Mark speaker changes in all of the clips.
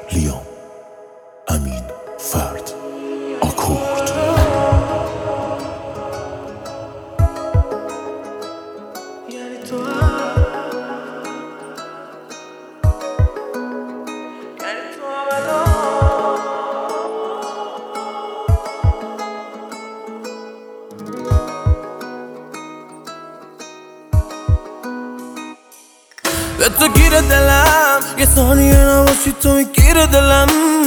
Speaker 1: لیام، امین، فرد، آکورد.
Speaker 2: به تو گیر دلم، یه ثانیه نباشی تو میگیر دلم.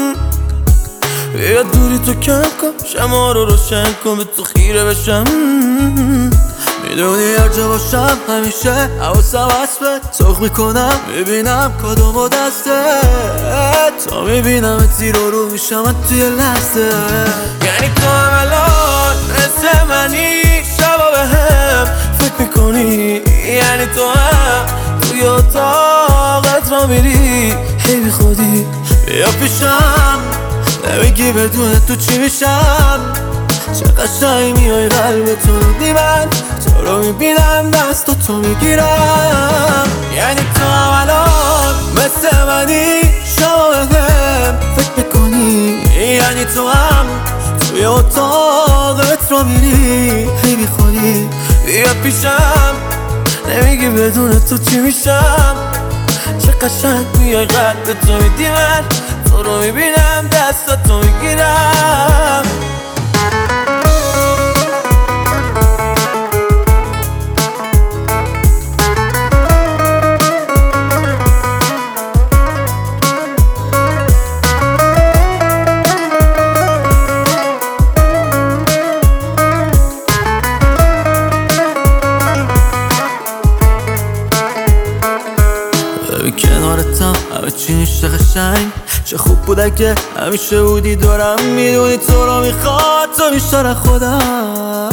Speaker 2: بیا دوری تو کم کن، شما رو روشن کن، به تو خیره بشم. میدونی هر جا باشم همیشه حواسم هست بهت، سرخ میکنم میبینم کدوم و دسته تا میبینم زیر و رو میشم توی لحظه. یعنی تو هم الان مثل منی، شبا به هم فکر میکنی. یعنی تو هم توی اتاقت را میری، هی بی خودی بیا پیشم، نمیگی بدون تو چی میشم. چه قشنگ میای قلب تو میدی، من تو رو میبینم دستاتو میگیرم. یعنی تو هم الان مثل منی، شما بهم فکر میکنی. یعنی تو هم توی اتاقت را میری، هی بی خودی بیا پیشم، نمیگی بدون تو چی میشم. چه قشنگ میای قلب تو میدی، من تو رو میبینم دستاتو میگیرم. کنارتم همه چی میشه قشنگ، چه خوب بوده که همیشه بودی دورم. میدونی تو رو میخواد تو بیشتر خودم،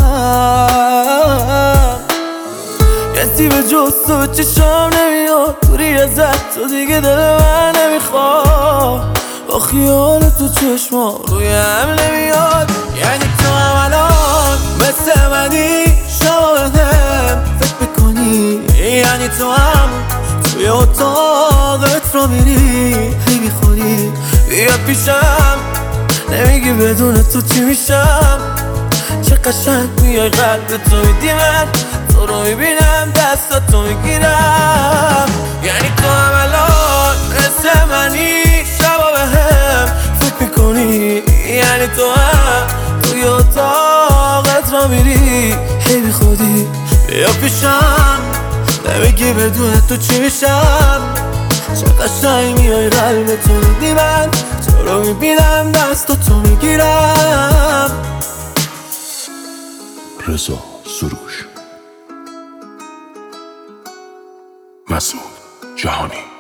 Speaker 2: کسی به جز تو به چشم نمیاد. دوری ازت تو دیگه دل من نمیخواد، با خیال تو چشما روی هم نمیاد. یعنی تو هم الان مثل منی، شما بهم فکر میکنی. یعنی تو هم توی اتاقت را میری، هی بی خودی بیا پیشم، نمیگی بدون تو چی میشم. چه قشنگ میای قلب تو میدی، من تو رو میبینم دستاتو میگیرم. یعنی تو هم الان مثل منی، شبا بهم فکر میکنی. یعنی تو هم توی اتاقت را میری، هی بی خودی بیا پیشم، نمیگی بدون تو چی میشم. چه قشنگ میای قلب تو میدی، من تو رو میبینم دستاتو میگیرم.
Speaker 1: رضا سروش، مسعود جهانی.